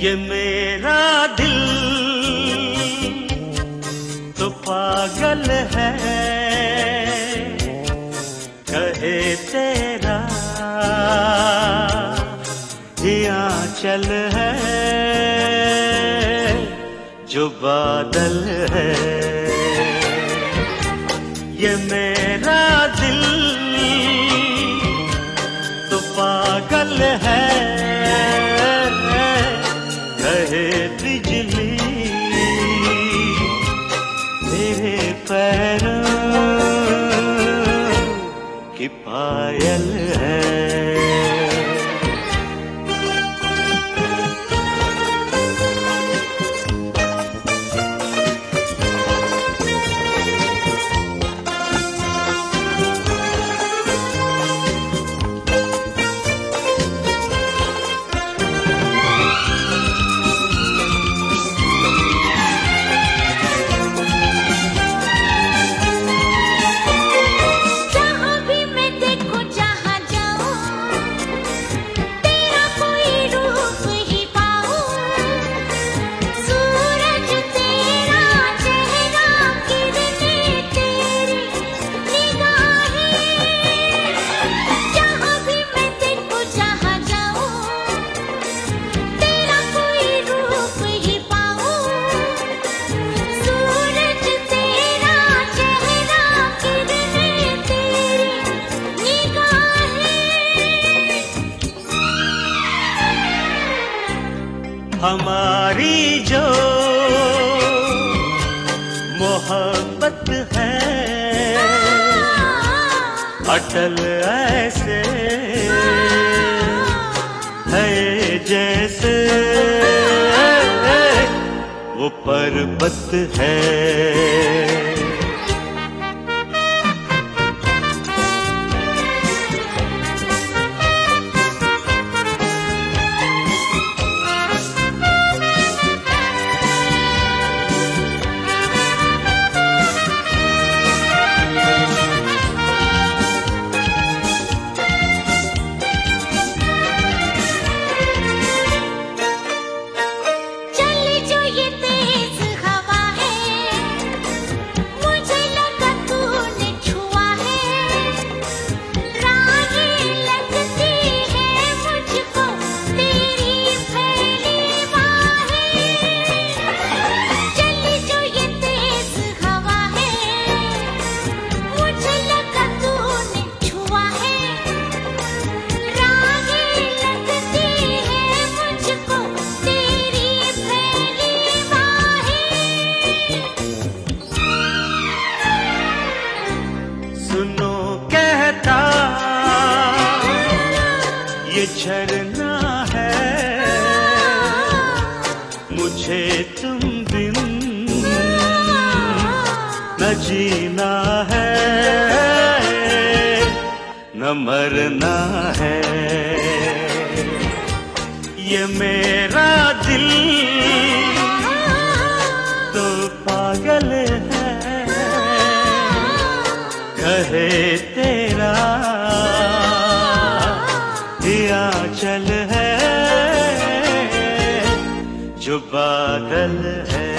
ये मेरा दिल तो पागल है, कहे तेरा ही आंचल है जो बादल है। ये मेरा दिल तो पागल है, कहे बिजली तेरे पैरों की पायल है। हमारी जो मोहब्बत है अटल ऐसे है जैसे वो पर्वत है। सुनो कहता ये झरना है, मुझे तुम बिन न जीना है न मरना है। ये मेरा दिल तो पागल है, कहे तेरा ही आंचल है जो बादल है।